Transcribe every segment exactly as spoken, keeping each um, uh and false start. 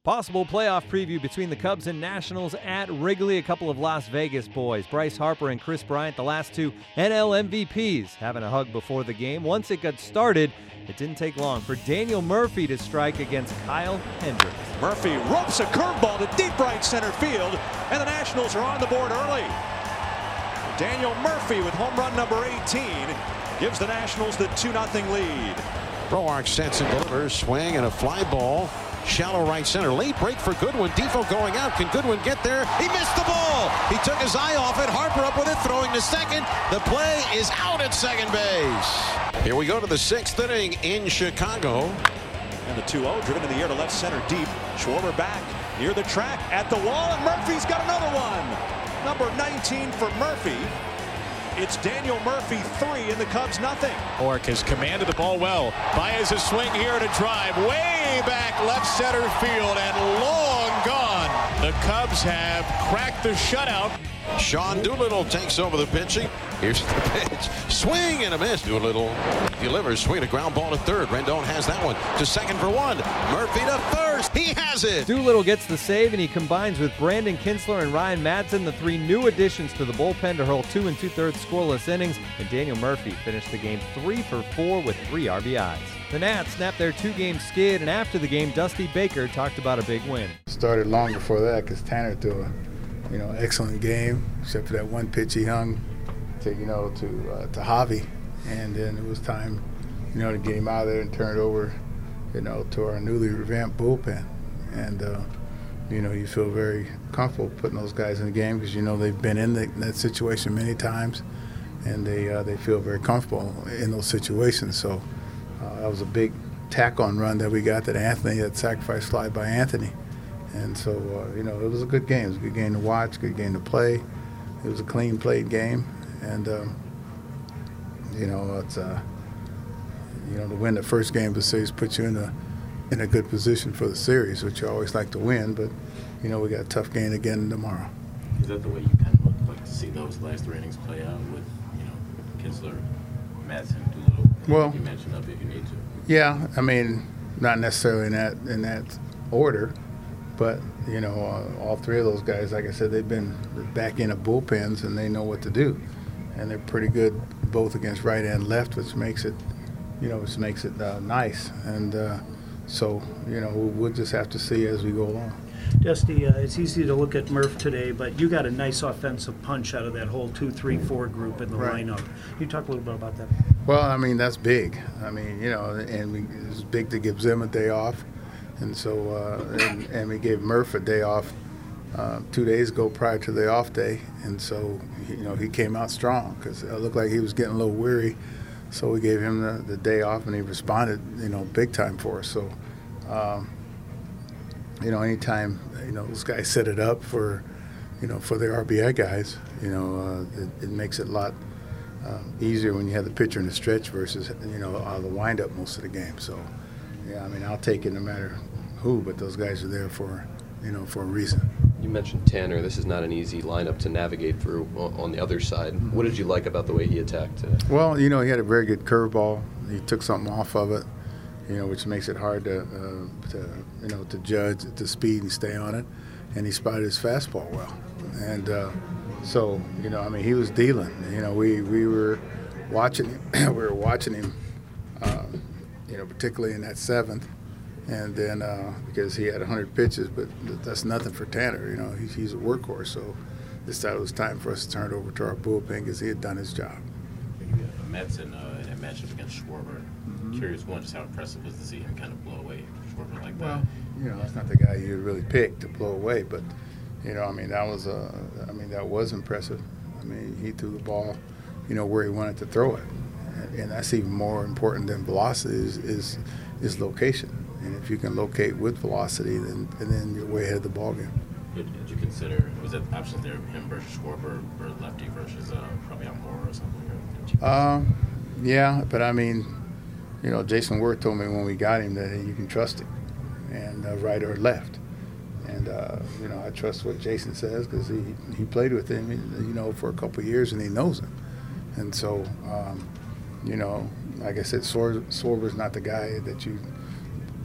Possible playoff preview between the Cubs and Nationals at Wrigley. A couple of Las Vegas boys, Bryce Harper and Chris Bryant, the last two N L M V Ps, having a hug before the game. Once it got started, it didn't take long for Daniel Murphy to strike against Kyle Hendricks. Murphy ropes a curveball to deep right center field, and the Nationals are on the board early. Daniel Murphy with home run number eighteen gives the Nationals the two nothing lead. Roark sets and delivers, swing and a fly ball. Shallow right center. Late break for Goodwin. Defoe going out. Can Goodwin get there? He missed the ball. He took his eye off it. Harper up with it, throwing to second. The play is out at second base. Here we go to the sixth inning in Chicago. And the two oh driven in the air to left center deep. Schwarber back near the track at the wall, and Murphy's got another one. Number nineteen for Murphy. It's Daniel Murphy, three, and the Cubs nothing. Roark has commanded the ball well. Baez's swing here to drive way back left center field and long gone. The Cubs have cracked the shutout. Sean Doolittle takes over the pitching. Here's the pitch. Swing and a miss. Doolittle delivers. Swing a ground ball to third. Rendon has that one to second for one. Murphy to first. He has it. Doolittle gets the save, and he combines with Brandon Kinsler and Ryan Madsen, the three new additions to the bullpen, to hurl two and two-thirds scoreless innings. And Daniel Murphy finished the game three for four with three R B Is. The Nats snapped their two-game skid, and after the game, Dusty Baker talked about a big win. Started long before that because Tanner threw a you know, excellent game, except for that one pitch he hung to, you know, to uh, to Javi, and then it was time, you know, to get him out of there and turn it over, you know, to our newly revamped bullpen, and uh, you know, you feel very comfortable putting those guys in the game because you know they've been in, the, in that situation many times, and they uh, they feel very comfortable in those situations. So uh, that was a big tack-on run that we got that Anthony had sacrifice fly by Anthony. And so, uh, you know, it was a good game. It was a good game to watch, good game to play. It was a clean played game. And, um, you know, it's, uh, you know, to win the first game of the series puts you in a, in a good position for the series, which you always like to win. But, you know, we got a tough game again tomorrow. Is that the way you kind of would like to see those last three innings play out with, you know, Kinsler, Madsen, Doolittle? Well, you mentioned up if you need to. Yeah, I mean, not necessarily in that in that order. But, you know, uh, all three of those guys, like I said, they've been back in the bullpens and they know what to do. And they're pretty good both against right and left, which makes it, you know, which makes it uh, nice. And uh, so, you know, we'll just have to see as we go along. Dusty, uh, it's easy to look at Murph today, but you got a nice offensive punch out of that whole two, three, four group in the right. lineup. Can you talk a little bit about that? Well, I mean, that's big. I mean, you know, and we, it's big to give Zim a day off. And so, uh, and, and we gave Murph a day off uh, two days ago prior to the off day. And so, you know, he came out strong because it looked like he was getting a little weary. So we gave him the, the day off, and he responded, you know, big time for us. So, um, you know, anytime, you know, those guys set it up for, you know, for their R B I guys, you know, uh, it, it makes it a lot uh, easier when you have the pitcher in the stretch versus, you know, uh, the windup most of the game. So, yeah, I mean, I'll take it no matter who, but those guys are there for, you know, for a reason. You mentioned Tanner. This is not an easy lineup to navigate through on the other side. Mm-hmm. What did you like about the way he attacked today? Well, you know, he had a very good curveball. He took something off of it, you know, which makes it hard to, uh, to you know, to judge the speed and stay on it. And he spotted his fastball well. And uh, so, you know, I mean, he was dealing. You know, we, we were watching him. we were watching him. Uh, you know, particularly in that seventh, and then uh, because he had one hundred pitches, but that's nothing for Tanner. You know, he's, he's a workhorse, so this thought it was time for us to turn it over to our bullpen because he had done his job. Madsen uh, in a matchup against Schwarber. Mm-hmm. Curious, one, just how impressive was to see him kind of blow away Schwarber like well, that. You know, that's not the guy you really pick to blow away, but you know, I mean, that was uh, I mean, that was impressive. I mean, he threw the ball, you know, where he wanted to throw it. And that's even more important than velocity is, is is location. And if you can locate with velocity, then and then you're way ahead of the ballgame. Did, did you consider, was it options there, him versus Schwarber or lefty versus uh, probably Almora or something? Um, yeah, but I mean, you know, Jason Worth told me when we got him that hey, you can trust him, and uh, right or left. And, uh, you know, I trust what Jason says because he, he played with him, you know, for a couple of years and he knows him. And so, um, you know, like I said, Schwarber's not the guy that you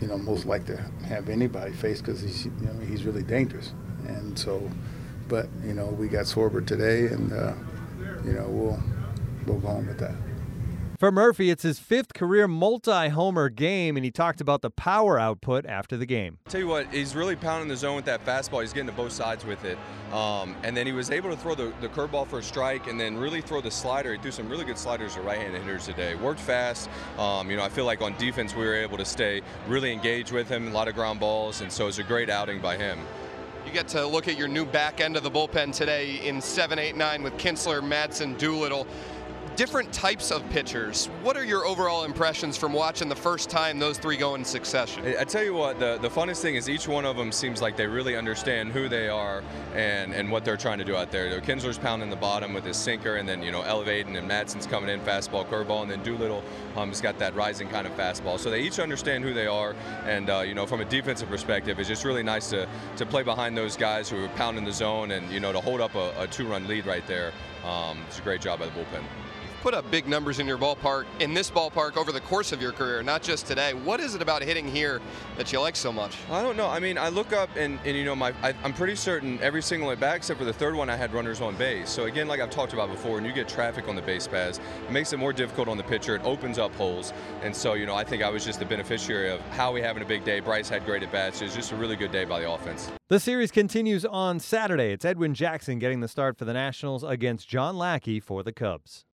you know, most like to have anybody face because he's, you know, he's really dangerous. And so, but, you know, we got Schwarber today, and, uh, you know, we'll, we'll go on with that. For Murphy, it's his fifth career multi-homer game, and he talked about the power output after the game. Tell you what, he's really pounding the zone with that fastball. He's getting to both sides with it. Um, and then he was able to throw the, the curveball for a strike and then really throw the slider. He threw some really good sliders to right-handed hitters today. Worked fast. Um, you know, I feel like on defense we were able to stay really engaged with him, a lot of ground balls, and so it was a great outing by him. You get to look at your new back end of the bullpen today in seven, eight, nine with Kinsler, Madsen, Doolittle. Different types of pitchers. What are your overall impressions from watching the first time those three go in succession? I tell you what, the, the funnest thing is each one of them seems like they really understand who they are and, and what they're trying to do out there. Kinsler's pounding the bottom with his sinker, and then, you know, elevating, and Madsen's coming in, fastball, curveball, and then Doolittle um, has got that rising kind of fastball. So they each understand who they are, and, uh, you know, from a defensive perspective, it's just really nice to, to play behind those guys who are pounding the zone and, you know, to hold up a, a two-run lead right there. Um, it's a great job by the bullpen. Put up big numbers in your ballpark, in this ballpark, over the course of your career, not just today. What is it about hitting here that you like so much? I don't know. I mean, I look up and, and you know, my I, I'm pretty certain every single at bat except for the third one I had runners on base. So again, like I've talked about before, when you get traffic on the base paths, it makes it more difficult on the pitcher. It opens up holes. And so, you know, I think I was just the beneficiary of Howie having a big day. Bryce had great at bats. It was just a really good day by the offense. The series continues on Saturday. It's Edwin Jackson getting the start for the Nationals against John Lackey for the Cubs.